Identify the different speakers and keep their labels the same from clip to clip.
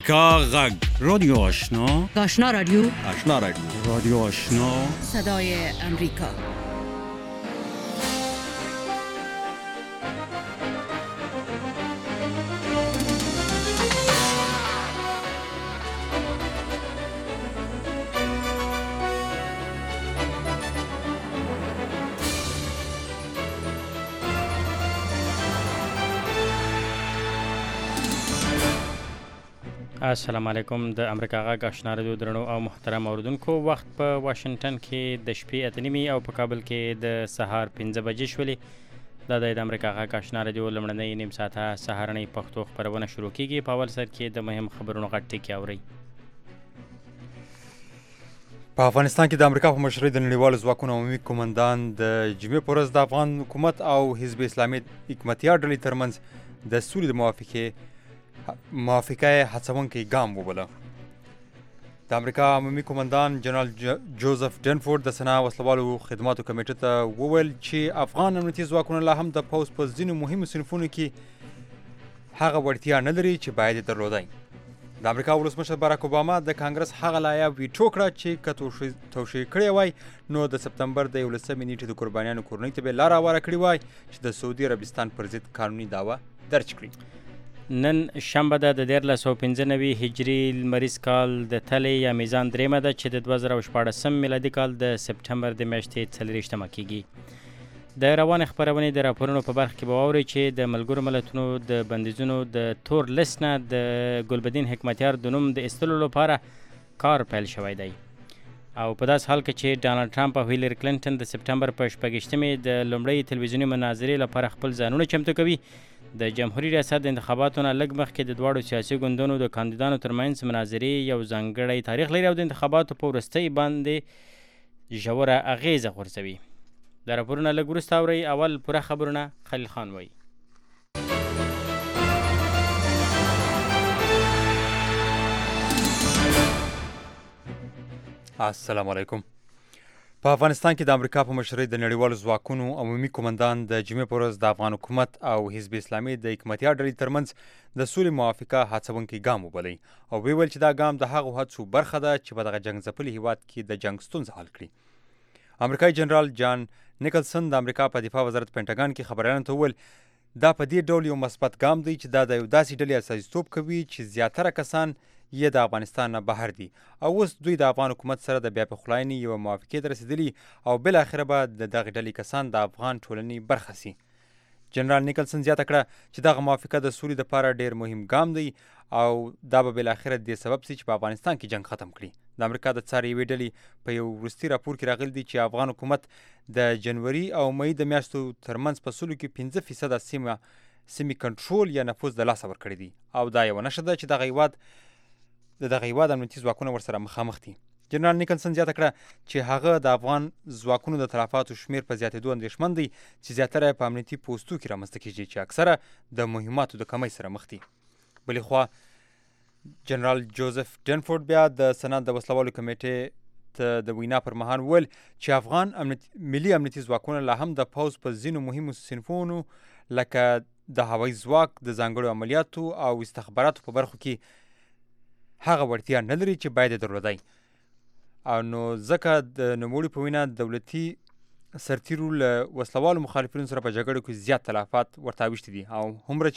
Speaker 1: غږ رادیو آشنا
Speaker 2: آشنا رادیو
Speaker 1: رادیو آشنا
Speaker 2: صدای امریکا.
Speaker 3: السلام علیکم. د امریکا غږ آشنا رادیو درنو او محترم اوریدونکو، وخت په واشنگټن کې د شپې 8:30 او په کابل کې د سهار 5 بجې شولې. دا د امریکا غږ آشنا رادیو لمړنۍ نیم ساعته سهارنۍ پښتو خپرونه شروع کیږي. په اول سر کې د مهم خبرونو غټ ټکی اورئ.
Speaker 4: په افغانستان کې د امریکا په مشرۍ د نړیوالو ځواکونو عمومي قومندان د جمعې په ورځ د افغان حکومت او حزب اسلامي حکمتیار ډلې ترمنځ د سولې د موافقه هڅونکی ګام وبله. د امریکا عمومي قومندان جنرال جوزف ډنفورد د سنا وسلوالو خدماتو کمیټې ته وویل چې افغان امنیتي ځواکونه لا هم د پوځ په ځینو مهمو صنفونو کې هغه وړتیا نه لري چې باید یې درلودای. د امریکا ولسمشر باراک اوباما د کانګرس هغه لایحه ویټو کړه چې که توشیح کړې وای نو د سپتمبر د 11 نیټې د قربانیانو کورنۍ ته به لار هواره کړې وای چې د سعودي عربستان پر ضد قانوني دعوه درج کړي.
Speaker 3: نن شنبه ده د 1495 هجري لمریز کال د تلې یا میزان دریمه ده چې د 2014 میلادي کال د سپتمبر د میاشتې 40مه کیږي. د روان خبرونې د راپورونو په برخه کې به واورئ چې د ملګرو ملتونو د بندیزونو د تور لیست نه د ګلبدین حکمتیار د نوم د ایستلو لپاره کار پیل شوی دی. او په داس حال کې چې ډانلډ ټرمپ او هیلری کلینټن د سپتمبر په 14مې د لومړۍ تلویزیوني مناظرې لپاره خپل ځانونه چمتو کوي. د جمهوریت ریاست د انتخاباتو نه لږ مخکې د دواړو سیاسي ګوندونو د کاندیدانو ترمنځ مناظرې یو ځانګړی تاریخ لري او د انتخاباتو په وروستۍ باندې ژوره اغیزه غورځوي. د راپورونه لږ وروسته اورئ. اول پوره خبرونه خلیل خان وایي.
Speaker 4: السلام علیکم. په افغانستان کې د امریکا په مشرۍ د نړیوالو ځواکونو عمومي قومندان د جمعې په ورځ د افغان حکومت او حزب اسلامي د حکمتیار ډلې ترمنځ د سولې موافقه هڅونکی ګام وبلی او ویل چې دا ګام د هغو هڅو برخه ده چې په دغه جنګ ځپلي هیواد کې د جنګ ستونزه حل کړي. امریکایي جنرال جان نیکلسن د امریکا په دفاع وزارت پینټاګان کې خبریالانو ته وویل دا په دې ډول یو مثبت ګام دی چې دا د یو داسې ډلې استازیتوب کوي چې زیاتره کسان یې د افغانستان نه بهر دي او اوس دوی د افغان حکومت سره د بیا پخلاینې یوه موافقې ته رسېدلي او بالاخره به د دغې ډلې کسان د افغان ټولنې برخه سي. جنرال نیکلسن زیاته کړه چې دغه موافقه د سولې دپاره ډېر مهم ګام دی او دا به بالاخره د دې سبب سي چې په افغانستان کې جنګ ختم کړي. د امریکا د څار یوې ډلې په یو وروستي راپور کې راغلی دی چې افغان حکومت د جنوري او مئی د میاشتو ترمنځ په سلو کې 5% سیمې کنټرول یا نفوذ د لاسه ورکړی دی او دا یوه نښه ده چې دغه هیواد امنیتي ځواکونه ورسره مخامخ دي. جنرال نیکلسن زیاته کړه چې هغه د افغان ځواکونو د تلفاتو شمیر په زیاتېدو اندېښمن دی چې زیاتره په امنیتي پوستو کې رامنځته کیږي چې اکثره د مهماتو د کمۍ سره مخ دي. بلې خوا جنرال جوزف ډنفورد بیا د سنا د وسلوالو کمیټې ته د وینا پر مهال وویل چې افغان ملي امنیتي ځواکونه لا هم د پوځ په ځینو مهمو صنفونو لکه د هوایي ځواک د ځانګړو عملیاتو او استخباراتو په برخو کې هغه وړتیا نه لري چې باید یې درلودای. او نو ځکه د نوموړي په وینا دولتي سرتیرو له وسلوالو مخالفینو سره په جګړو کې زیات تلفات ورته اوښتي دي او هومره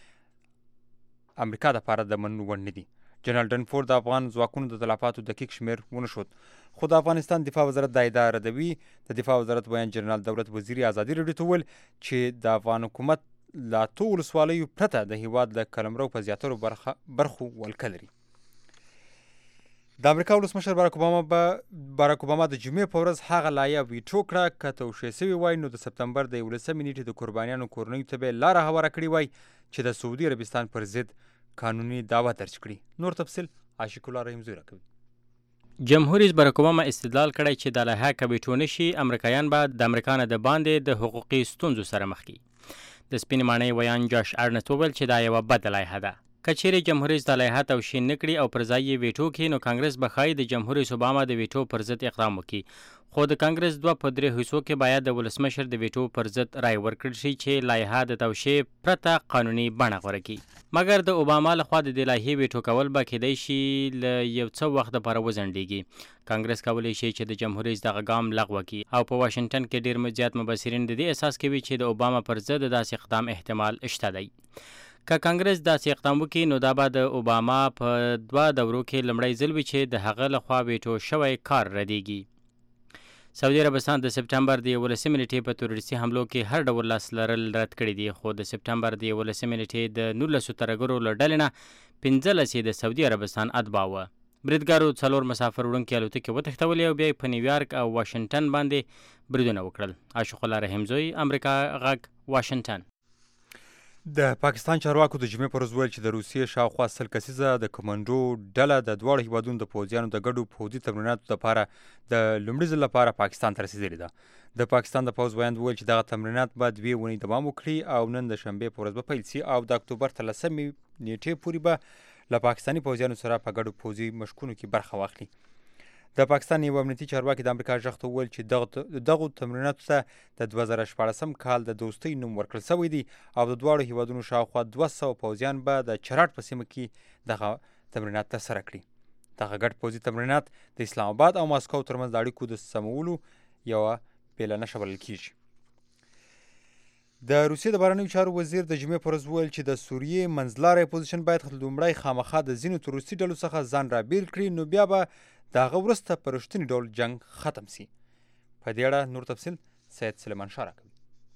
Speaker 4: چې امریکا دپاره د منلو وړ نه دي. جنرال ډنفورد د افغان ځواکونو د تلفاتو دقیق شمیر ونه ښود خو د افغانستان دفاع وزارت دا ادعا ردوي. د دفاع وزارت بیان جنرال دولت وزیري ازادي راډیو ته وویل چې د افغان حکومت له 8 ولسوالیو پرته د هیواد له قلمرو په زیاترو برخو ولکه لري. د امریکا ولسمشر باراک اوباما د جمعې په ورځ هغه لایحه ویټو کړه که توشیح سوې وای نو د سپتمبر د 11 نیټې د قربانیانو کورنیو ته به لاره هواره کړې وای چې د سعودي عربستان پر ضد قانوني دعوه درج کړي. نور تفصیل عاشق الله رحیم زوی راکوي.
Speaker 3: جمهوریت رئیس باراک اوباما استدلال کړی چې د لایحه که ویټو نشي امریکایان به د امریکا نه د باندې د حقوقي ستونزو سره مخ کړي. د سپینې ماڼۍ ویان جاش ارنټ وویل چې دا یوه بده لایحه ده. کچېرې جمهور رئیس د لایحه توشین نه کړي او پر ځای یې ویټو کړي نو کانګرس به ښایي د جمهور رئیس اوباما د ویټو پر ضد اقدام وکړي خو د کانګرس 2 په 3 حصو کې باید د ولسمشر د ویټو پر ضد رای ورکړل شي چې لایحه د توشیح پرته قانوني بڼه غوره کړي مګر د اوباما لخوا د دې لایحې ویټو کول به کیدای شي له یو څه وخت لپاره وځنډېږي کانګرس کولی شي چې د جمهور رئیس دغه ګام لغوه کړي او په واشنګټن کې ډېر زیات مبصرین د دې احساس کوي چې د اوباما پر ضد داسې اقدام احتمال شته دی که کانګرس داسې اقدام وکړي نو دا به د اوباما په 2 دورو کې لومړی ځل وي چې د هغه لخوا ویټو شوی کار ردیږي سعودي عربستان د سپټمبر د 11 نیټې په تروریستي حملو کې هر ډول لاس لرل رد کړي دي خو د سپټمبر د 11 نیټې د 19 ترګرو له ډلې نه 15 د سعودي عربستان اتباع وه بریدګرو 4 مسافر وړونکي الوتکې وتښتولې او بیا یې په نیویارک او واشنګټن باندې بریدونه وکړل عاشق الله رحمزوی امریکا غږ واشنګټن
Speaker 4: د پاکستان چارواکو د جمعې پر ورځ ویل چې د روسیې شاوخوا 100 کسیزه د کمانډو ډله د دواړو هیوادونو د پوځیانو د ګډو پوځي تمریناتو لپاره د لومړي ځل لپاره پاکستان ته رسېدلې ده د پاکستان د پوځ ویاند ویل چې دغه تمرینات به 2 اونۍ دوام وکړي او نن د شنبې په ورځ به پیل شي او د اکتوبر 13 نیټې پورې به له پاکستاني پوځیانو سره په ګډو پوځي مشقونو کې برخه واخلي د پاکستان یو امنیتي چارواکي د امریکا غږ ته وویل چې دغو تمریناتو ته د 2014 کال د دوستۍ نوم ورکړل شوی دی او د دواړو هیوادونو شاوخوا 200 پوځیان به د چراټ په سیمه کې دغه تمرینات ترسره کړي دغه ګډ پوځي تمرینات د اسلام آباد او ماسکو ترمنځ د اړیکو د سمولو یوه پیله نښه بلل کیږي د روسیې د بهرنیو چارو وزیر د جمعې پر ورځ وویل چې د سوریې منځلاری اپوزیشن باید لومړی خامخا د ځینو تروریستي ډلو څخه ځان رابیل کړي نو بیا به د هغه وروسته په رښتیني ډول جنګ ختم سي په دې اړه نور تفصیل سید سلیمان شاه راکوي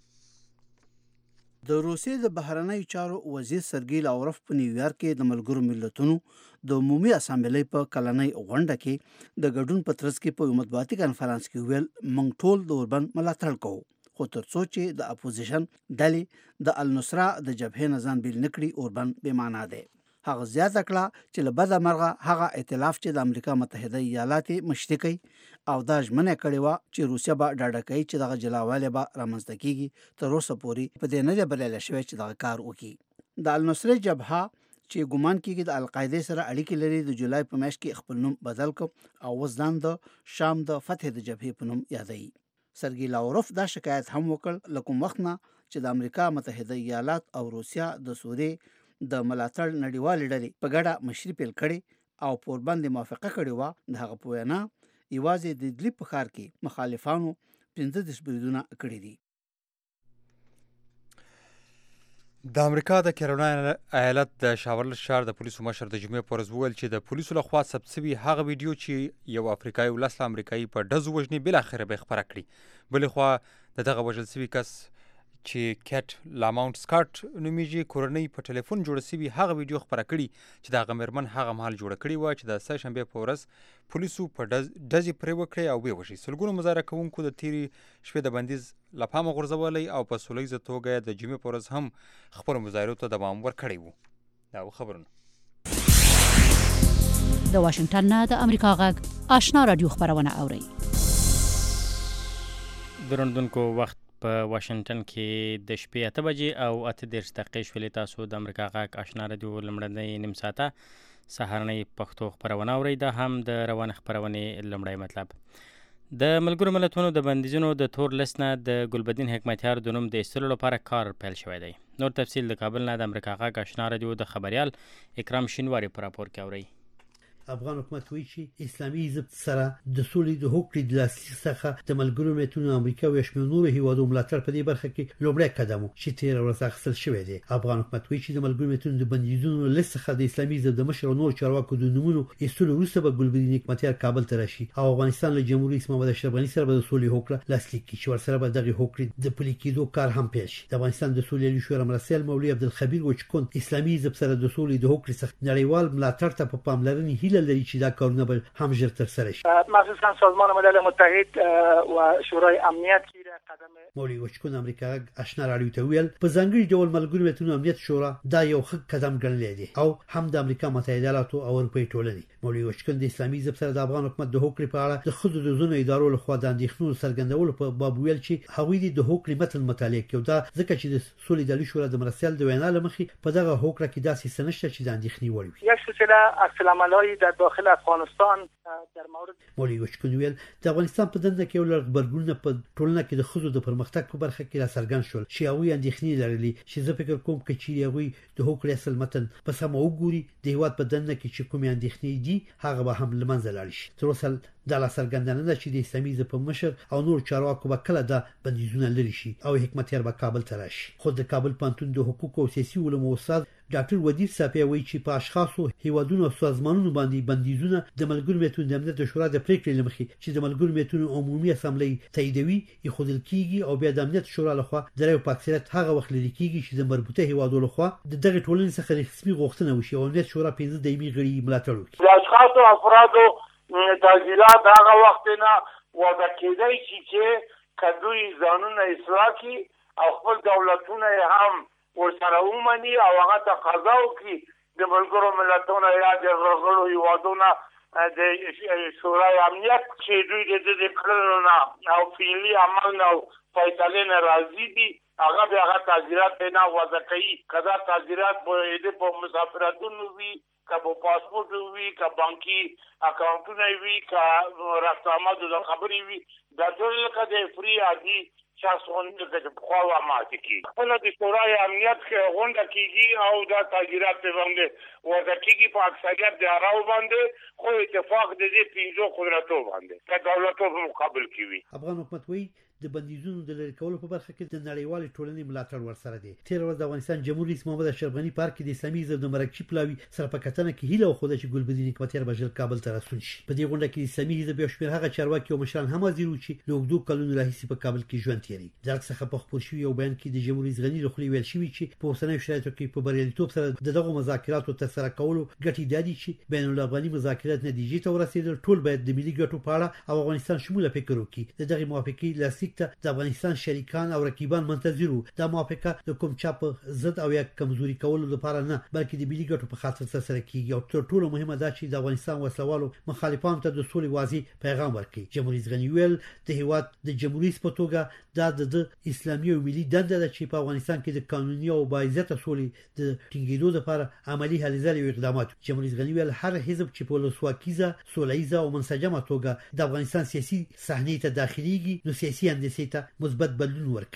Speaker 5: د روسیې د بهرنیو چارو وزیر سرګی لاوروف په نیویارک کې د ملګرو ملتونو د عمومي اسامبلۍ په کلنۍ غونډه کې د ګډون په ترڅ کې په مطبوعاتي کنفرانس کې ویل موږ ټول د اوربند ملاتړ کوو خو تر څو چې د اپوزیشن ډلې د النصره د جبهې نه ځان بیل نه کړي اوربند بې معنا دی هغه زیاته کړه چې له بده مرغه هغه ائتلاف چې د امریکا متحده ایالات مشري کوي او دا ژمنه کړې وه چې روسیه به ډاډه کوي چې دغه جلاوالی به رامنځته کیږي تر اوسه پورې په دې نه دی بریالی شوی چې دغه کار وکړي د النصرې جبهه چې ګمان کیږي د القاعدې سره اړیکې لري د جولای په میاشت کې خپل نوم بدل کړ او اوس ځان د شام د فتح د جبهې په نوم یادوي سرګی لاوروف دا شکایت هم وکړ له کوم وخت نه چې د امریکا متحده ایالات او روسیه د سوریې د ملاتړ نړیوالې ډلې په ګډه مشري پیل کړې او پوربند موافقه کړې وه د هغه په وینا یوازې د ادلب په ښار کې مخالفانو 15 بریدونه کړي دي
Speaker 4: د امریکا د کیرولاین ایالت د شاورلس ښار د پولیسو مشر د جمعې په ورځ وویل چې د پولیسو لخوا ثبت شوي هغه ویډیو چې یو افریقایي ولس له امریکایي په ډزو وژني بالاخره به یې خپره کړي بلې خوا د دغه وژل شوي کس چې کیټ لاماونټ سکاټ نومیږي کورنۍ په ټلیفون جوړه شوي هغه ویډیو خپره کړي چې د هغه مېرمن هغه مهال جوړه کړې وه چې د سه شنبې په ورځ پولیسو په ډزې پرې وکړې او ویې وژي سلګونو مظاهره کوونکو د تېرې شپې د بندیز له پامه غورځولی او په سوله ییزه توګه د جمعې په ورځ هم خپلو مظاهرو ته دوام ورکړی و دا و خبرونه
Speaker 2: د واشنګټن نه د امریکا غږ آشنا رادیو خبرونه اورئ
Speaker 3: درندونکو وخت په واشنګټن کې د شپې 8 بجې او 8:30 دقیقې شولې تاسو د امریکا غږ آشنا رادیو لمړنۍ نیم ساعته سهارنۍ پښتو خبرونه اورئ دا هم د روان خبرونې لمړی مطلب د ملګرو ملتونو د بندیزونو د تور لیست نه د ګلبدین حکمتیار د نوم د ایستلو لپاره کار پیل شوی دی نور تفصیل د کابل نه د امریکا غږ آشنا رادیو د خبریال اکرام شینواری په راپور کې اورئ
Speaker 6: افغان حکومت وایي چې اسلامي حزب سره د سولې د هوکړې د لاسلیک څخه د ملګرو ملتونو امریکا او شمېر نورو هیوادو ملاتړ په دې برخه کې لومړی قدم و چې تېره ورځ اخیستل شوی دی افغان حکومت وایي چې د ملګرو ملتونو د بندیزونو لیست څخه د اسلامي حزب د مشر او نور چارواکو د نومونو ایستلو وروسته به ګلبدین حکمتیار کابل ته راشي او افغانستان له جمهور رئیس محمد اشرف غني سره به د سولې هوکړه لاسلیک کړي چې ورسره به دغه هوکړې د پلي کېدو کار هم پیل شي د افغانستان د سولې شورا مرسل مولوي عبدالخبیر وچکون اسلامي حزب سره د سولې د هوکړې څخه نړیوال ملاتړ ته په پاملرنې هیله لري چې دا کار هم جر ترسره شد.
Speaker 7: مخصوصا سازمان ملل متحد و شورای امنیت
Speaker 6: مولوي وشکون امریکا آشنا راډیو ته ویل په ځانګړي ډول ملګرو ملتونو امنیت شورا دا یو ښه قدم ګڼلی دی او هم د امریکا متحده ایالاتو او اروپای ټولنې. مولوي وشکون د اسلامي حزب سره د افغان حکومت د هوکړې په اړه د ښځو د ځینو ادارو لخوا د اندېښنو څرګندولو په باب ویل چې هغوی د هوکړې متن مطالعه کوي. دا ځکه چې د سولې د شورا د مرستیال د وینا لمخې په دغه هوکړه کې داسې څه نشته چې د اندېښنې وړ وي.
Speaker 7: یک سلسله عکس‌العمل‌های در داخل افغانستان در مورد
Speaker 6: مولوي وشکون ویل د افغانستان په دنده کې یو لږ خبرګونونه په ټولنه کې د ښځو د پرمختګ په برخه کې راڅرګند شول چې هغوی اندېښنې لرلې چې زه فکر کوم چې چیرې هغوی د هوکړې اصل متن په سمه وګوري د هیواد په دنده کې چې کومې اندېښنې دي هغه به هم له منځه لاړ شي. تر اوسه دا لا څرګندونه ده چې د اسلامي حزب په مشر او نور چارواکو به کله دا بندیزونه لري شي او حکمتیار به کابل ته راشي. خو د کابل پوهنتون د حقوق او سیاسي علومو استاد ډاکټر ودیع صافی وایي چې په اشخاصو هیوادونو او سازمانونو باندې بندیزونه د ملګرو ملتونو د امنیت شورا د پریکړې لمخې چې د ملګرو ملتونو عمومي اسامبلې تاییدوي یخودل کیږي او بیا د امنیت شورا لخوا د رایو په اکثریت هغه وخت لري کیږي چې د مربوطه هیوادو لخوا د دغه ټولنې څخه رسمي غوښتنه وشي او امنیت شورا 15 دایمي غړي ملاتړ وکړي.
Speaker 8: د اشخاصو افرادو تعزیرات هغه وخت نه وضع کېدای شي چې کدوې ځانونه اصلاح کړي او خپل دولتونه هم ورسره ومني او هغه تقاضا وکړي د ملګرو ملتونو یا د غړو هیوادونو د شورای امنیت چې دوی د کړنو نه او فعلي عمل نه فیصلې نه راضي دي هغه بیا هغه تعزیرات نه وضع کوي. کدا تعزیرات په مسافرتونو وي که په پاسپورت وي که بانکي اکاونټونه وي که رسامات د خبرې وي دا ټول لکه د فری عادي شخص غونډه د خوا ماته کی خپل د شورای امنیت کې غونډه کیږي او دا تعزیرات باندې وضع کیږي په اکثریت د اراو باندې خو اتفاق د دې پنځو قدرتو باندې که دولتو په مقابل کې وي.
Speaker 6: افغان حکومت وایي د بندیزونو د لری کولو په برخه کې د نړیوالې ټولنې ملاتړ ورسره دی. تیر ورځ د افغانستان جمهور رئیس محمد اشرف غنی پارک کې د اسلامي حزب د مرکزي پلاوي سره په کتنه کې هیله وخوده چې ګلبدین حکمتیار به ژر کابل ته راسون شي. په دې غونډه کې د اسلامي حزب یو شمېر هغه چارواکي او مشران هم حاضر وو چې له اوږدو کلونو راهیسې په کابل کې ژوند تیروي. د هغه څخه په خپور شوي یو بیان کې د جمهور رئیس غنی له خولې ویل شوي چې په اوسنیو شرایطو کې په بریالیتوب سره دغه مذاکراتو ترسره کولو ګټې دا دي چې بین الافغاني مذاکرات نتیجې ته ورسېدل. ټول باید د ملي ګټو په اړه او افغانستان شموله فکر وکړي. د دغه موافقې لاسلیک ته د افغانستان شریکان او رقیبان منتظر وو. دا موافقه د کوم چا په ضد او یا کمزوري کولو لپاره نه بلکې د ملي ګټو په خاطر سره کیږي او تر ټولو مهمه دا چې د افغانستان وسلوالو مخالفانو ته د سولې واضح پیغام ورکړي. جمهور رئیس غنی ویل د هیواد د جمهوریت په توګه دا د اسلامي او ملي دنده ده چې په افغانستان کې د قانوني او باعزته سولې د ټینګېدو لپاره عملی هلې ځلې او اقدامات. جمهور رئیس غنی ویل هر حزب چې په ولسواکیزه سولهیزه او منسجمه توګه د افغانستان سیاسي صحنې ته داخليږي نو سیاسي اندیسې ته مثبت بدلون ورکړي.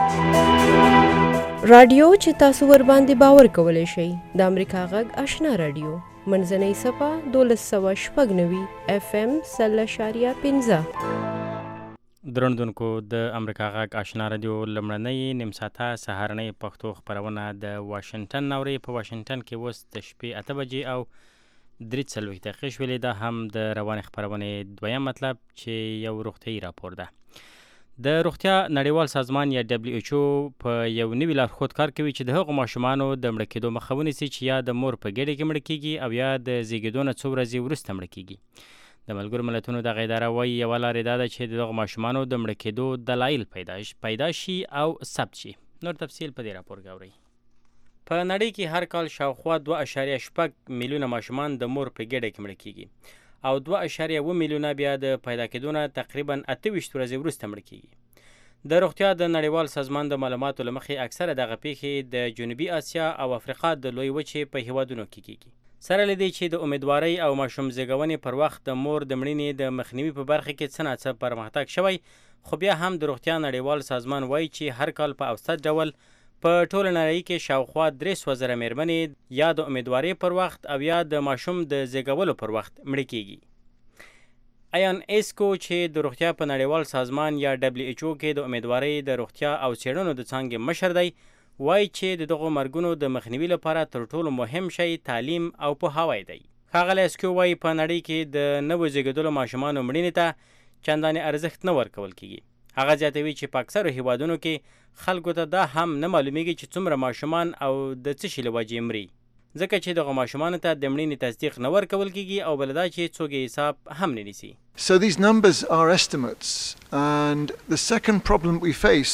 Speaker 9: رادیو چې تاسو ور باندې باور کولای شئ د امریکا غږ آشنا رادیو منځنۍ صفه 1290 FM 0.15
Speaker 3: درندونکو د امریکا غږ آشنا رادیو لمړنۍ نیم ساعته سهارنۍ پښتو خبرونه د واشنگټن نوري په واشنگټن کې اوس د شپې 8 بجې او 3:40 دقیقې شولې. دا هم د روانې خبرونې دویم مطلب چې یو روغتیايي راپور ده. د روغتیا نړیوال سازمان یا WHO په یو نوي لارښود کار کوي چې د هغو ماشومانو د مړه کېدو مخه ونیسي چې یا د مور په ګېډه کې مړه کېږي او یا د زیږېدو نه څو ورځې وروسته مړه کېږي. د ملګرو ملتونو دغه اداره وایي یوه لارې دا ده چې د دغو ماشومانو د مړه کېدو دلایل پیدا شي او ثبت شي. نور تفصیل په دې راپور کې اورئ. په نړۍ کې هر کال شاوخوا 2.6 میلیونه ماشومان د مور په ګېډه کې مړه کېږي او 2.1 میلیونه بیا د پیدا کېدو نه تقریبا 28 ورځې وروسته مړه کېږي. د روغتیا د نړیوال سازمان د معلوماتو له مخې اکثره دغه پیښې د جنوبي اسیا او افریقا د لوی وچې په هیوادونو کې کېږي. سره له دې چې د امیدوارۍ او ماشوم زیږونې پر وخت د مور د مړینې د مخنیوي په برخه کې څه ناڅه پرمختګ شوی، خو بیا هم د روغتیا نړیوال سازمان وایي چې هر کال په اوسط ډول په ټوله نړۍ کې شاوخوا 300,000 مېرمنې یا د امیدوارۍ پر وخت او یا د ماشوم د زیږولو پر وخت مړه کېږي. ایان ایسکو چې د روغتیا په نړیوال سازمان یا WHO کې د امیدوارۍ د روغتیا او څېړنو د څانګې مشر دی، وایي چې د دغو مرګونو د مخنیوي لپاره تر ټولو مهم شی تعلیم او پوهاوی دی. ښاغلی ایسکو وایي په نړۍ کې د نوو زیږېدلو ماشومانو مړینې ته چندانې ارزښت نه ورکول کېږي. هغه زیاتوي چې په اکثرو هیوادونو کې خلکو ته دا هم نه معلومیږي چې څومره ماشومان او د څه شي له وجې مري. ځکه چې دغه ماشومانو ته د مړینې تصدیق نه ورکول کیږي او بل دا چې څوک یې حساب هم نه نیسي.
Speaker 10: So these numbers are estimates, and the second problem we face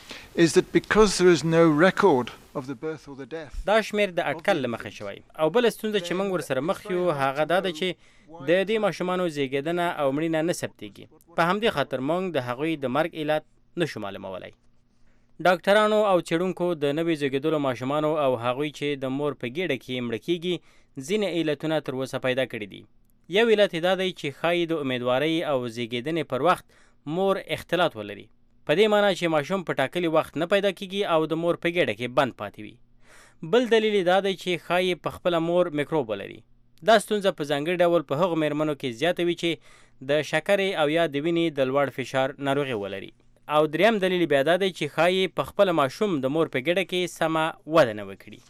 Speaker 10: is that because there is no record of the birth or the death.
Speaker 3: دا شمیر د اټکل له مخې شوی او بل ستونزه چې موږ ورسره مخ یو هغه دا ده چې د دې ماشومانو زیږیدنه او مړینه نه ثبتېږي. په همدې خاطر موږ د هغوی د مرګ علت نشو معلومولی. ډاکټرانو او څېړونکو د نوې زیږېدلو ماشومانو او هغوی چې د مور په ګېډه کې مړه کېږي ځینې علتونه تر اوسه پیدا کړي دي. یو علت دا دی چې ښایي د امیدوارۍ او زیږېدنې پر وخت مور اختلاط ولري، په دې معنی چې ماشوم په ټاکلي وخت نه پیدا کېږي او د مور په ګېډه کې بند پاتې وي. بل دلیل دا دی چې ښایي په خپله مور میکروب ولري. دا ستونزه په ځانګړي ډول په هغو مېرمنو کې زیاته وي چې د شکرې او یا د وینې د لوړ فشار ناروغي ولري. او دریم دلیل بیا دا دی چې ښایي په خپله ماشوم د مور په ګېډه کې سمه وده نه وکړي.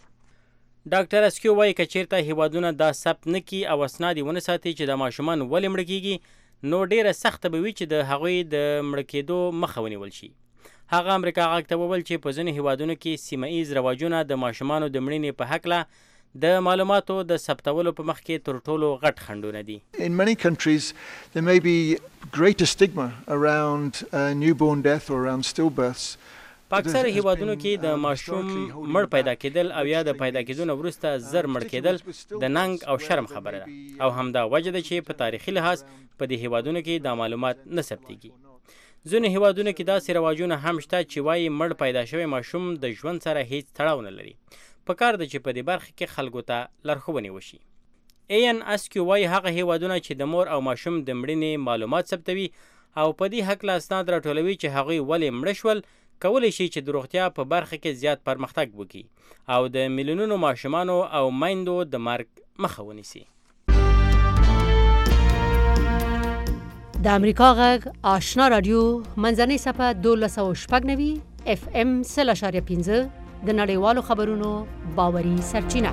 Speaker 3: ډاکټر اسکیو وایي که چېرته هیوادونه دا ثبت نه کړي او اسناد یې ونه ساتي چې د ماشومان ولې مړه کېږي، نو ډېره سخته به وي چې د هغوی د مړه کېدو مخه ونیول شي. هغه امریکا غږ ته وویل چې په ځینو هیوادونو کې سیمه ایز رواجونه د ماشومانو د مړینې په هکله د معلوماتو د ثبتولو په مخ کې تر ټولو غټ خنډونه دي.
Speaker 10: In many countries there may be greater stigma around newborn death or around stillbirths.
Speaker 3: په اکثر هیوادونو کې د ماشوم مړ پیدا کېدل او یا د پیدا کېدو نه وروسته زر مړ کېدل د ننګ او شرم خبره ده او همدا وجه ده چې په تاریخي لحاظ په دې هیوادونو کې دا معلومات نه ثبتېږي. ځینو هیوادونو کې داسې رواجونه هم شته چې وایي مړ پیدا شوی ماشوم د ژوند سره هیڅ تړاو نه لري. په کار ده چې په دې برخه کې خلکو ته لارښوونې وشي. این اسکیو وایي هغه هیوادونه چې د مور او ماشوم د مړینې معلومات ثبتوي او په دې هکله اسناد راټولوي چې هغوی ولې مړه شول، کولی شي چې د روغتیا په برخه کې زیات پرمختګ وکړي او د میلیونونو ماشومانو او میندو د مرګ مخه ونیسي.
Speaker 2: د امریکا غږ آشنا رادیو منځنۍ صفحه 1296 FM 0.5 د نړیوالو خبرونو باوري سرچینه.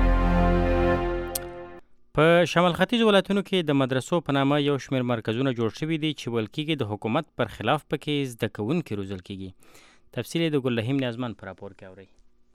Speaker 3: په شمال ختیځ ولایتونو کې د مدرسو په نامه یو شمېر مرکزونه جوړ شوي دي چې ویل کېږي د حکومت پر خلاف پکې زده کوونکي روزل کېږي. تفصیل یې د ګلرحیم نیازمن په راپور کې اورئ.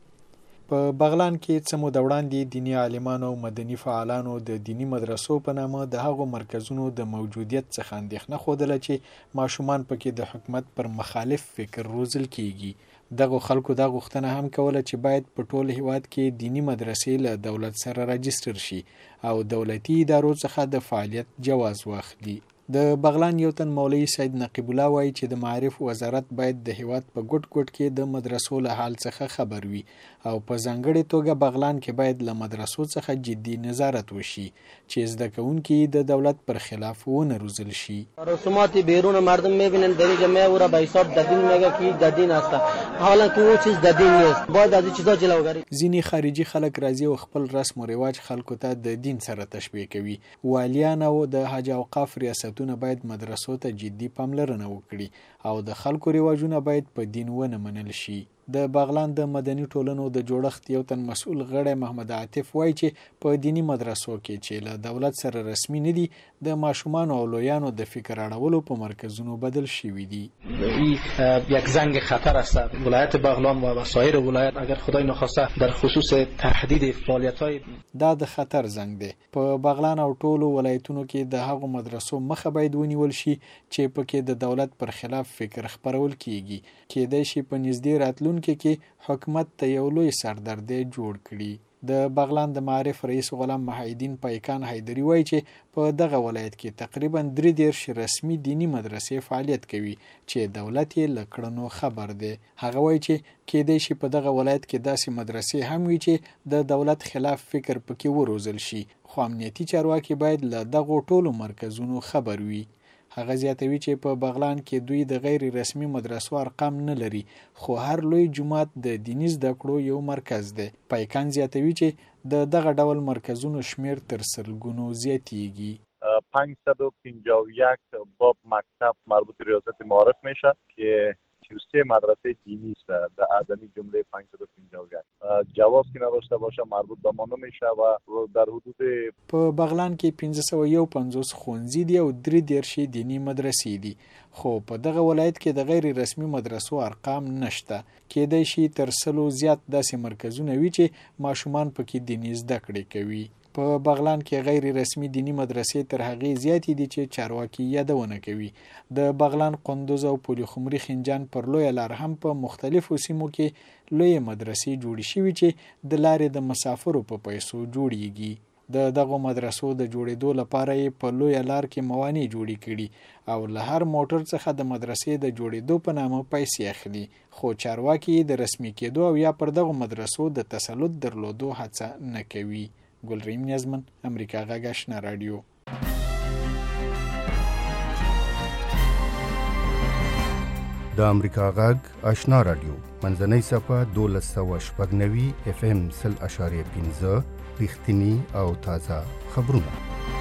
Speaker 11: په بغلان کې څه موده وړاندې دیني عالمانو او مدني فعالانو د دیني مدرسو په نامه د هغو مرکزونو د موجودیت څخه اندېښنه ښودله چې ماشومان پکې د حکومت پر مخالف فکر روزل کېږي. دغه خلکو دا غوښتنه هم کوله چې باید په ټول هیواد کې دینی مدرسې له دولت سره راجستر شي او دولتي ادارو څخه د فعالیت جواز واخلي. د بغلان یو تن مولوي سید نقیب الله وایي چې د معارف وزارت باید د هیواد په ګوټ ګوټ کې د مدرسو له حال څخه خبر وي او په ځانګړې توګه بغلان کې باید له مدرسو څخه جدي نظارت وشي چې زده کوونکي د دولت پر خلاف ونه روزل شي.
Speaker 12: رسومات بیرون مردم میبینن در جمعه او را به حساب ددین میگه که ددین است، حالا که او چیز ددین نیست، باید از این چیزا جلوگیری.
Speaker 11: ځینې خارجي خلک راځي او خپل رسم او رواج خلکو ته د دین سره تشبیه کوي. والیان او د حج اوقاف ریاستونه باید مدرسو ته جدي پاملرنه وکړي او د خلکو رواجونه باید په دین ونه منل شي. د بغلان د مدني ټولنو د جوړښت یو تن مسؤل غړی محمد عاطف وایي چې په دینی مدرسو کې چې له دولت سره رسمي نه دي د ماشومان او لویانو د فکر اړولو په مرکزونو بدل شوي دي.
Speaker 12: این یک زنگ خطر است. ولایت بغلان و سایر ولایت اگر خدای نخواسته در خصوص تهدید فعالیت‌های
Speaker 11: دا د خطر زنګ دی. په بغلان او ټولو ولایتونو کې د هغو مدرسو مخه باید ونیول شي چې پکې د دولت پر خلاف فکر خپرول کیږي. کېدای شي په نږدې راتلونکي کې حکومت ته یو لوی سردردی جوړ کړي. د بغلان د معارف رئیس غلام محیدین پایکان حیدری وایي چې په دغه ولایت کې تقریبا 33 رسمي دینی مدرسې فعالیت کوي چې دولت یې له کړنو خبر دی. هغه وایي چې کېدای شي په دغه ولایت کې داسې مدرسې هم وي چې د دولت خلاف فکر پکې وروزل شي، خو امنیتي چارواکي باید له دغو ټولو مرکزونو خبر وي. هغه زیاتوي چې په بغلان کې دوی د غیر رسمي مدرسو ارقام نه لري، خو هر لوی جماعت د دیني زده کړو یو مرکز دی. پایکان زیاتوي چې د دغه ډول مرکزونو شمیر تر سلګونو زیاتیږي.
Speaker 13: 551 باب مکتب مربوط ریاست معارف میشه که 33 مدرسه دینی است در آدمی جمله 550 جواب که نداشته باشه مربوط به ما نمیشه و در حدود
Speaker 11: په بغلان کې 1551 ښوونځي دي او 3 دینی مدرسې دي، خو په دغه ولایت کې د غیر رسمي مدرسو ارقام نشته. کېدای شي تر 100 زیات داسې مرکزونه وي چې ماشومان پکې دیني زده کړې کوي. په بغلان کې غیر رسمي دینی مدرسې تر هغې زیاتې دي چې چارواکي یادونه کوي. د بغلان، قندوز او پلخمري خنجان پر لویه لار هم په مختلفو سیمو کې لویې مدرسې جوړې شوي چې د لارې د مسافرو په پیسو جوړیږي. د دغو مدرسو د جوړېدو لپاره یې په لویه لار کې موانع جوړې کړي او له هر موټر څخه د مدرسې د جوړېدو په نامه پیسې اخلي، خو چارواکي د رسمي کېدو او یا پر دغو مدرسو د تسلط درلودو هڅه نه کوي. ګلریم نیازمن، امریکا غږ آشنا رادیو.
Speaker 14: د امریکا غږ آشنا رادیو منځنۍ صفحه 1290 FM 0.5 رښتینی او تازه خبرونه.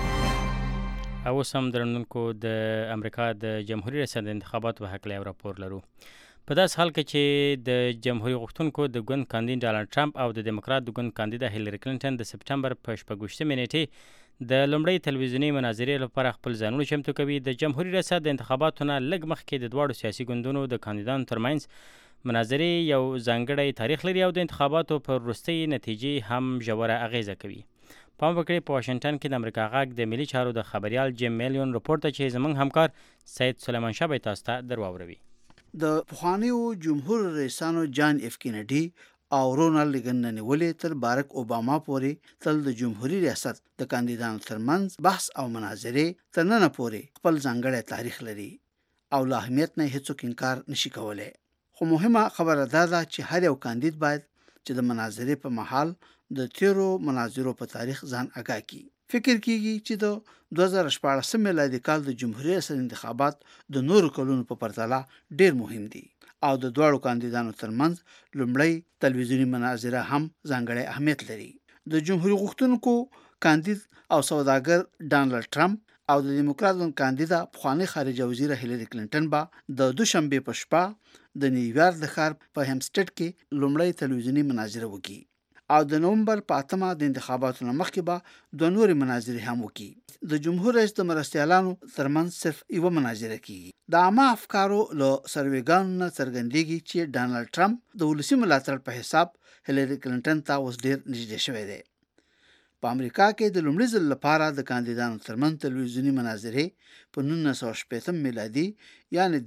Speaker 3: او سم درنونکو د امریکا د جمهوریت ریاست د انتخاباتو په هکله یو راپور لرو. په داس حال کې چې د جمهوریت غوښتونکو د ګوند کاندید ډانلډ ټرمپ او د دیموکرات د ګوند کاندید هیلری کلینټن د سپټمبر په 14 نیټې د لومړۍ تلویزیوني مناظرې لپاره خپل ځانونه چمتو کوي. د جمهوریت ریاست د انتخاباتو نه لږ مخکې د دواړو سیاسي ګوندونو د کاندیدانو ترمنځ مناظرې یو ځانګړی تاریخ لري او د انتخاباتو پر وروستۍ نتیجې هم ژوره اغیزه کوي. پام وکړئ په واشنگټن کې د امریکا غږ د ملي چارو د خبريال جیم میلیون رپورټ چې زموږ همکار سید سلیمان شاه به تاسو ته درواوروي.
Speaker 5: د پخوانیو جمهور رئیسانو جان اف کینیډي او رونالد ریګن نیولې تر بارک اوباما پورې تل د جمهوریت ریاست د کاندیدانو ترمنځ بحث او مناظرې تر نن پورې خپل ځانګړی تاریخ لري او له اهمیت نه هیڅوک انکار نشي کولای. خو مهمه خبره دا ده چې هر یو کاندید باید چې د مناظرې په محل د تیرو مناظرو په تاریخ ځان آگاه کړي. فکر کیږي چې د 2014 میلادي کال د جمهوریت ریاست انتخابات د نورو کلونو په پرتله ډیر مهم دي او د دواړو کاندیدانو ترمنځ لومړی تلویزیونی مناظره هم ځانګړی اهمیت لري. د جمهوریت غوښتونکو کاندید او سوداګر ډانلډ ټرمپ او د دیموکرات کاندیدا پخوانی خارجه وزیر هیلری کلینټن به د دوشنبه په شپه د نیویارک د ښار په همسټډ کې لومړی تلویزیونی مناظره وکړي او د نومبر په 8 د انتخاباتو مخکې به دوه نورې مناظرې هم وکړي. د جمهور رئیس د مرستیالانو ترمنځ صرف یو مناظره کیږي. د عامه افکارو له سروېګانو نه څرګندېږي چې ډانلډ ټرمپ د ولسي ملاتړ په حساب هیلری کلینټن ته اوس ډیر نږدې شوی دی. په امریکا کې د لومړي ځل لپاره د کاندیدانو ترمنځ تلویزیونی مناظرې په 1960 میلادي یعنی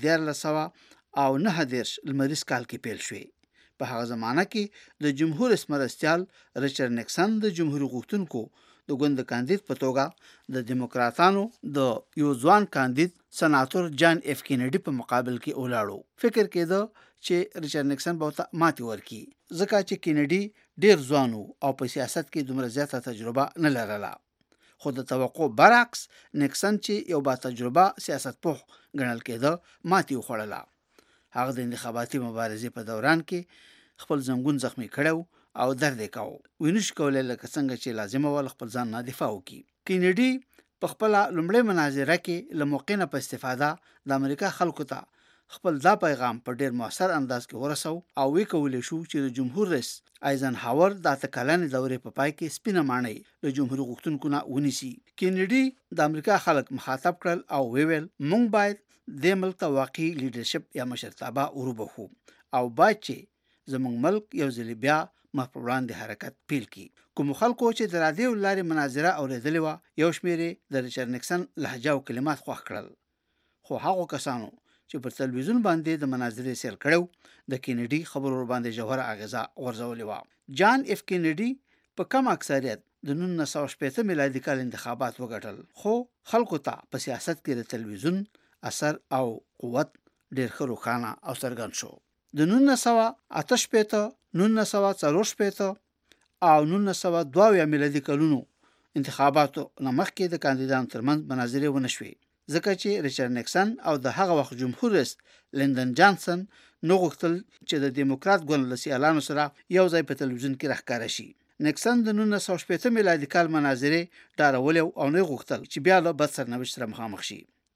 Speaker 5: 1999 لمریز کال کې پیل شوې. په هغه زمانہ کې د جمهور رئیس مرستیال ریچارډ نیکسن د جمهوریت غوښتونکو د ګوند کاندید په توګه د دیموکراتانو د یو ځوان کاندید سناتور جان اف کینیډي په مقابل کې ولاړو. فکر کېده چې ریچارډ نیکسن به ورته ماتې ورکړي ځکه چې کینیډي ډیر ځوان او په سیاست کې دومره زیاته تجربه نه لرله. خو د توقع برعکس نیکسن چې یو با تجربه سیاستپوه ګڼل کېده ماتې وخوړله. هغه د انتخاباتي مبارزې په دوران کې خپل زنګون زخمی کړو او درد یې کاوه. وینش کولای لکه څنګه چې لازمه ول خپل ځان نه دفاع وکړي. کینیډي په خپل لومړی مناظره کې له موقع نه په استفاده د امریکا خلکو ته خپل دا پیغام په ډیر موثر انداز کې ورسو او وکولای شو چې د جمهور رئیس ایزنهاور د تکلن دورې په پای کې سپینه مانی له جمهور غوښتونکو نه ونیسي. کینیډي د امریکا خلک مخاطب کړل او ویل مونږ باید د ملک ته واقعي لیډرشپ یا مشرتابه وروبخو او باید چې زمونږ ملک یو ځل بیا مخ په وړاندې حرکت پیل کړي. کوم خلکو چې د رادیو لارې مناظره اورېدلې وه یو شمېر د ریچارډ نیکسن لهجه او کلمات خوښ کړل، خو هغو کسانو چې پر تلویزیون باندې د مناظرې سیر کړو د کینیډي خبرو باندې جوهره اغیزه غورځولې وه. جان اف کینیډي په کم اکثریت د 1960 میلادي کال انتخابات وګټل، خو خلکو ته په سیاست کې د تلویزیون اثر او قوت ډیر ښه روښانه او څرګند شو. د 1988 1964 او 1922 میلادي کلونو انتخاباتو مخکې د کاندیدانو ترمنځ مناظرې ونه شوې ځکه چې ریچارډ نیکسن او د هغه وخت جمهور رئیس لیندن جانسن نو غوښتل چې د دیموکرات ګوند له سیالانو سره یو ځای په تلویزیون کې راښکاره شي. نیکسن د 1960 میلادي کال مناظرې ډارولې او نه غوښتل چې بیا له بد سرنوشت سره مخامخ شي.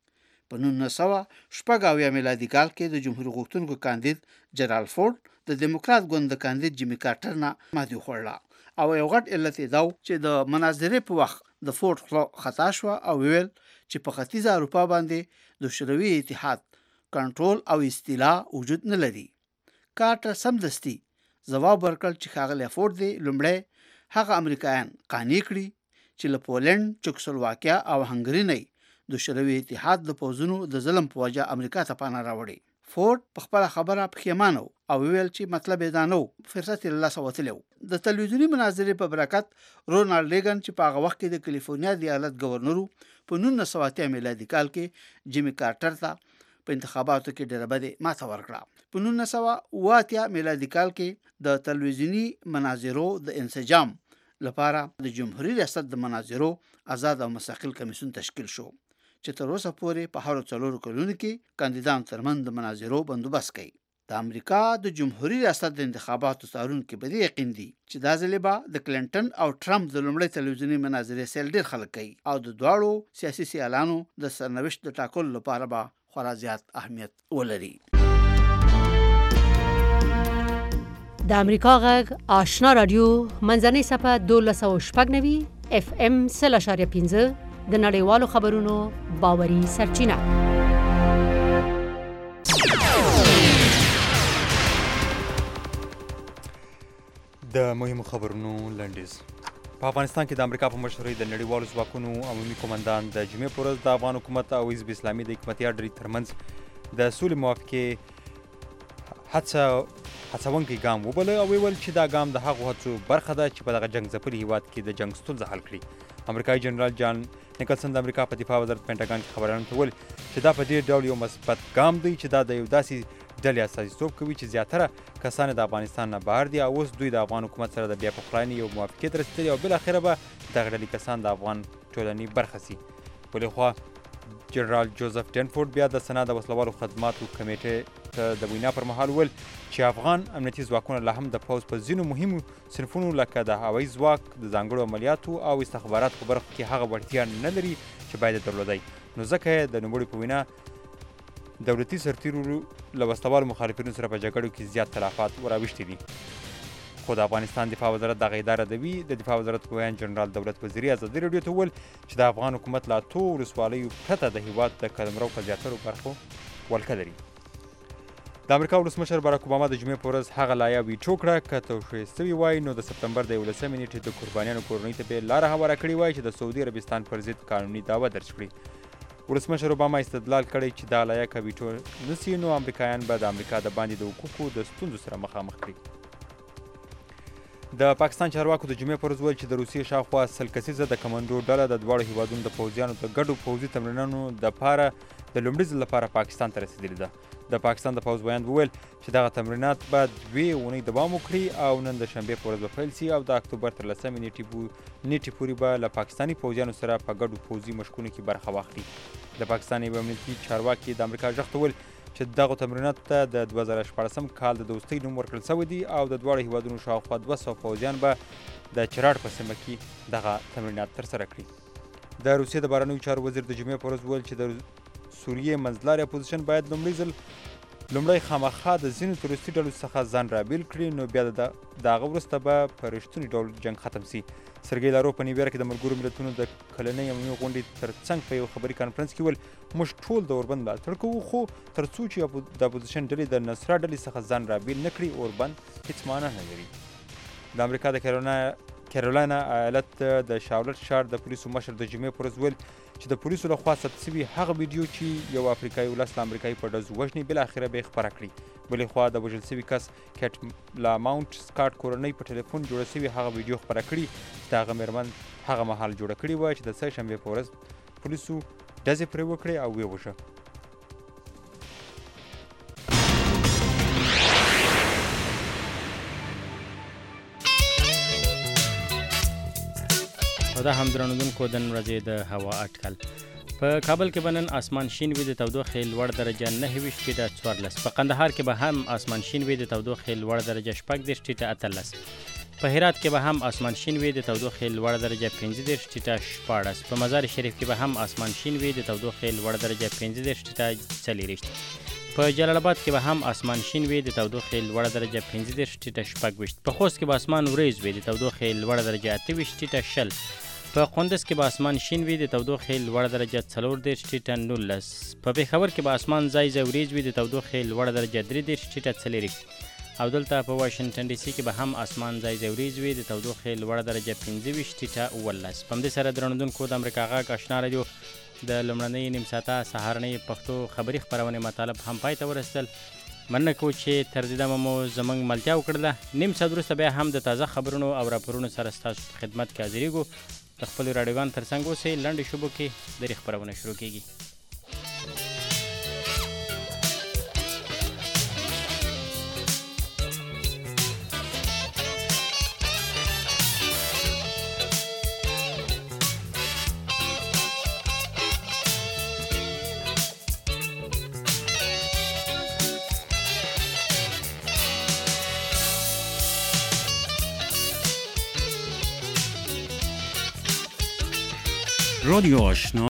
Speaker 5: په 1980 میلادي کال کې د جمهوریت غوښتونکو کاندید جرال فورد د دیموکرات ګوند د کاندید جیمی کارټر نه ماتې وخوړه او یو غټ علت یې دا چې د مناظرې په وخت د فورد خوله خطا شوه او ویل چې په ختیځه اروپا باندې د شوروي اتحاد کنټرول او استیلا وجود نه لري. کارټر سمدستي ځواب ورکړ چې ښاغلی فورد دی لومړی هغه امریکایان قانع کړي چې له پولنډ، چکسلواکیا او هنګري نه د شوروي اتحاد د پوځونو د ظلم په وجه امریکا ته پناه راوړي. فورد په خپل خبره پښیمانه او ویل چې مطلب یې دا نه و، فرصت یې له لاسه وتلی و. د تلویزیوني مناظرې په برکت رونالډ ریګن چې په هغه وخت کې د کالیفورنیا د ایالت گورنر په 1980 میلادي کال کې جیمی کارټر ته په انتخاباتو کې ډېره بدې ماته ورکړه. په 1980 میلادي کال کې د تلویزیوني مناظرو د انسجام لپاره د جمهوریت ریاست د مناظرو آزاد او مستقل کمیسیون تشکیل شو چې تر اوسه پورې په هر 4 کلونو کې کاندیدانو ترمنځ د مناظرو بندوبست کوي. د امریکا د جمهوریت ریاست د انتخاباتو څارونکي په دې یقین دي چې دا ځل به د کلینټن او ټرمپ د لومړۍ تلویزیوني مناظرې سیل ډېر خلک کوي او د دواړو سیاسي سیالانو د سرنوشت د ټاکلو لپاره به خورا زیات اهمیت ولري.
Speaker 2: د امریکا غږ آشنا رادیو منځنۍ صفحه 1290 اف ام 0.15 د نړیوالو خبرونو باوري سرچینه.
Speaker 4: د مهمو خبرونو لنډیز. په افغانستان کې د امریکا په مشرۍ د نړیوالو ځواکونو عمومي قومندان د جمعې په ورځ د افغان حکومت او حزب اسلامي د حکومتیار ډلې ترمنځ د سولې موافقې هڅونکی ګام وبله او ویل چې دا ګام د هغو هڅو برخه ده چې په دغه جنګ ځپلي هیواد کې د جنګ ستونزه حل کړي. امریکایي جنرال جان نیکلسن د امریکا په دفاع وزارت پینټاګان کې خبریالانو ته وویل چې دا په دې ډول یو مثبت ګام دی چې دا د یو داسې ډلې استازیتوب کوي چې زیاتره کسان د افغانستان نه بهر دي او اوس دوی د افغان حکومت سره د بیا پخلاینې یو موافقې ته رسېدلي او بالاخره به دغه ډلې کسان د افغان ټولنې برخه سي. بلې خوا جنرال جوزف ډینفورد بیا د سنا د وسلوالو خدماتو کمیټې ته د وینا پر مهال وویل چې افغان امنیتي ځواکونه لا هم د پوځ په ځینو مهمو صنفونو لکه د هوایي ځواک، د ځانګړو عملیاتو او استخباراتو په برخو کې هغه وړتیا نه لري چې باید درلودی. نو ځکه یې د نوموړي په وینا دولتي سرتیرو له وسلوالو مخالفینو سره په جګړو کې زیات تلفات وراویشتي دي. خو د افغانستان دفاع وزارت دغه اداره دوي د دفاع وزارت ویان جنرال دولت وزیري ازادي راډیو ته وویل چې د افغان حکومت لا اتو ولسوالیو پرته د هیواد د قلمرو په زیاترو برخو ولکه لري. د امریکا ولسمشر باراک اوباما د جمعې په ورځ هغه لایحه ویټو کړه که توشیح سوي وای نو د سپتمبر د 11 نیټې د قربانیانو کورنۍ ته به لاره هواره کړې وای چې د سعودي عربستان پر ضد قانوني دعوه درج کړي. ولسمشر اوباما استدلال کړی چې دا لایحه که ویټو نسي نو امریکایان به د امریکا د باندې د حقوقو د ستونزو سره مخامخ کړي. د پاکستان چارواکو د جمعې پر ورځ ویل چې د روسیې شاوخوا 100 کسیزه د کمانډو ډله د دواړو هیوادونو د پوځیانو د ګډو پوځي تمرینونو دپاره د لومړي ځل لپاره پاکستان ته رسېدلې ده. د پاکستان د پوځ بیان وویل چې دغه تمرینات به 2 اونۍ دوام وکړي او نن د شنبې په ورځ به پیل سي او د اکتوبر تر 10 نیټې پورې به له پاکستاني پوځیانو سره په ګډو پوځي مشقونو کې برخه واخلي. د پاکستان یو امنیتي چارواکي د امریکا غږ ته وویل چې دغه تمریناتو ته د 2014 کال د دوستۍ نوم ورکړل شوی دی او د دواړو هیوادونو شاوخوا 200 پوځیان به د چراډ په سیمه کې دغه تمرینات ترسره کړي. د روسیې د بهرنیو چارو وزیر د جمعې په ورځ وویل چې د سوریې منځلاري اپوزیشن باید لومړی خامخا د ځینو تروریستي ډلو څخه ځان رابیل کړي نو بیا د هغه وروسته به په رښتوني ډول جنګ ختم سي. سرګی لاروف په نیویارک کې د ملګرو ملتونو د کلنۍ عمومي غونډې تر څنګ په یو خبري کانفرنس کې ویل موږ ټول د اوربند ملاتړ کوو خو تر څو چې د اپوزیشن ډلې د نصره ډلې څخه ځان رابیل نه کړي اوربند هیڅ معنی نه لري. د امریکا د کیرولانا ایالت د شارلټ ښار د پولیسو مشر د جمعې په ورځ ویل چې د پولیسو لخوا ثبت شوي هغه ویډیو چې یو افریقایي ولس له امریکایي په ډزو وژني بالاخره به یې خپره کړي. بلې خوا د وژل شوي کس کیټ لاماونټ سکاټ کورنۍ په ټلیفون جوړه شوې هغه ویډیو خپره کړي چې د هغه مېرمن هغه مهال جوړه کړې وه چې د سه شنبې په ورځ پولیسو ډزې پرې وکړې او ویې وژه.
Speaker 3: او دا هم درنودونکو د نن ورځې د هوا اټکل. په کابل کې به نن اسمان شین وي د تودوخې لوړ درجه 9 ټیټه 14. په قندهار کې به هم اسمان شین وي د تودوخې لوړ درجه 14 ټیټه 18. په هرات کې به هم اسمان شین وي د تودوخې لوړه درجه 15 ټیټه 14. په مزار شریف کې به هم اسمان شین وي د تودوخې لوړه درجه 15 ټیټه 40. په جلال آباد کې به هم اسمان شین وي د تودوخې لوړه درجه 15 ټیټه 26. په خوست کې به اسمان وریځ وي د تودوخې لوړه درجه 28 ټیټه 20. په قندوز کې به اسمان شین وي د تودوخې لوړه درجه 14 ټیټه 19. په پېښور کې به اسمان ځای ځای وریځ وي د تودوخې لوړه درجه 3 ټیټه 40. او دلته په واشنگټن ډي سي کې به هم اسمان ځای ځای وریځ وي د تودوخې لوړه درجه 15 ټیټه 19. په همدې سره درنودونکو د امریکا غږ آشنا رادیو د لومړنۍ نیم ساعته سهارنۍ پښتو خبري خپرونې مطالب هم پای ته ورسېدل. مننه کوو چې تر دې دمه مو زموږ ملتیا وکړله. نیم ساعت وروسته بیا هم د تازه خبرونو او راپورونو سره ستاسو په خدمت کې حاضرېږو. د خپلو راډیوګانو تر څنګ اوسئ. لنډې شوبو کې درې خپرونه شروع کېږي.
Speaker 1: رادیو آشنا